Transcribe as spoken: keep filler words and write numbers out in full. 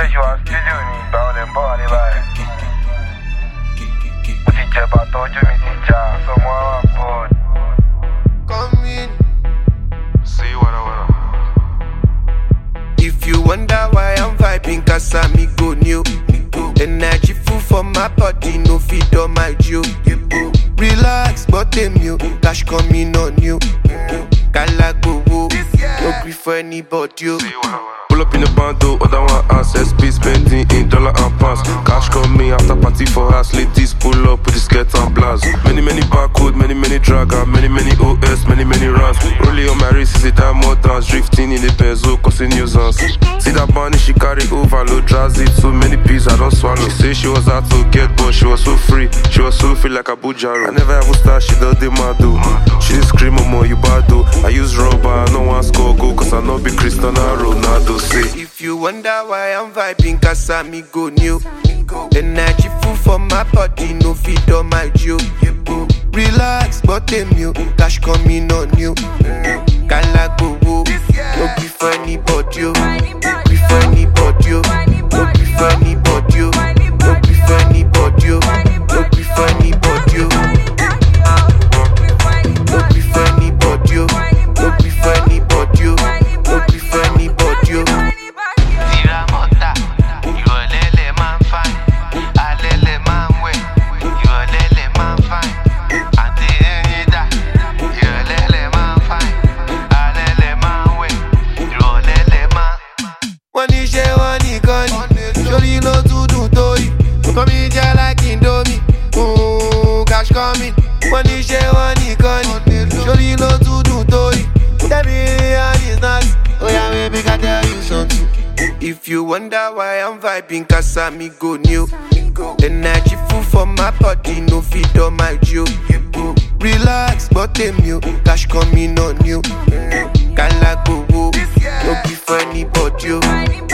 Say you are still doing bound and body by. But it's about to do me, teacher. Someone board. Come in. See what I wanna. If you wonder why I'm vibing, cause I'm go new. Energy full for my body, no feed on my Jew. Relax, but them you. Cash coming on you. Galago, no grief for anybody. You. Pull up in the bando, other one ass, S P spending in dollar and pounds. Cash coming after party for us, ladies pull up with the skirt and blouse. Many, many barcode, many, many dragger, many, many O S, many, many runs. Rolling on my wrist, is a diamond dance, drifting in the benzo, causing nuisance. See that bunny, she carry overload, draws it, so many peas I don't swallow. She say she was out to get, but she was so free, she was so free like a bujaro. I never ever start, she does the mado. She did scream, Momo, you bado. I use rubber, I no one score go, cause I know be Cristiano Ronaldo. If you wonder why I'm vibing, cause I'm go new. Energy full for my body, no feed on my Jew. Relax, but them you. Cash coming on you. Galago, no be for anybody. No be for anybody. No be for anybody. No be for anybody. No be for anybody. No be for anybody. No be for anybody. No be for anybody. Coming here like Indomie, ooh, cash coming. When you share one, you can. Surely you know to do toy. Tell me how it's not. Oh yeah, baby, can tell you something. If you wonder why I'm vibing, cause I'm go new. Energy full for my body, no feed on my Jew. Relax, but them you. Cash coming on you. Galago, no be for anybody.